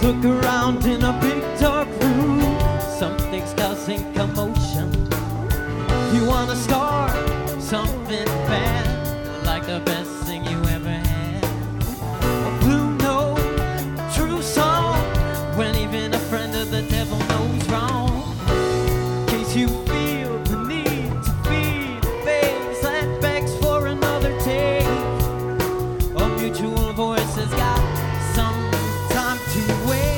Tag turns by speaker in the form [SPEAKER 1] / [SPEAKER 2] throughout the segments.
[SPEAKER 1] Look around in a big dark room. Something's causing commotion. You wanna start something bad, like the best thing you ever had. A blue note, true song, when even a friend of the devil knows wrong. In case you feel the need to feed a face that begs for another take, a mutual voice has got some time to wait.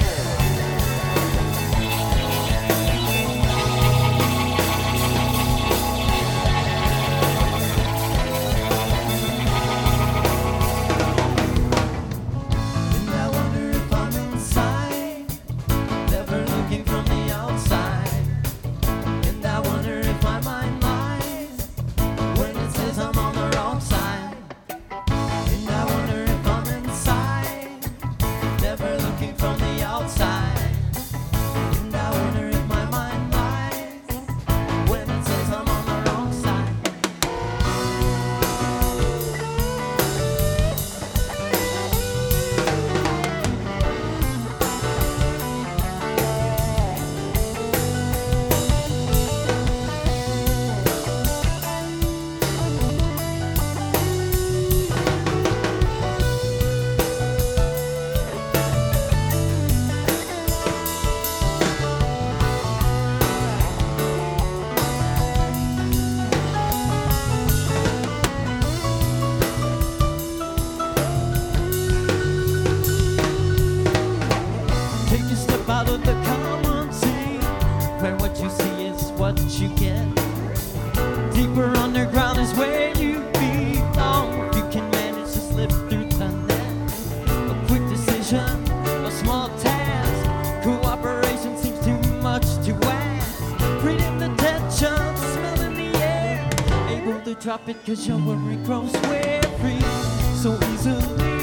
[SPEAKER 1] Out of the common scene, where what you see is what you get. Deeper underground is where you belong. You can manage to slip through the net. A quick decision, a small task. Cooperation seems too much to ask. Freedom, the tension, smell in the air. Able to drop it 'cause your worry grows weary so easily.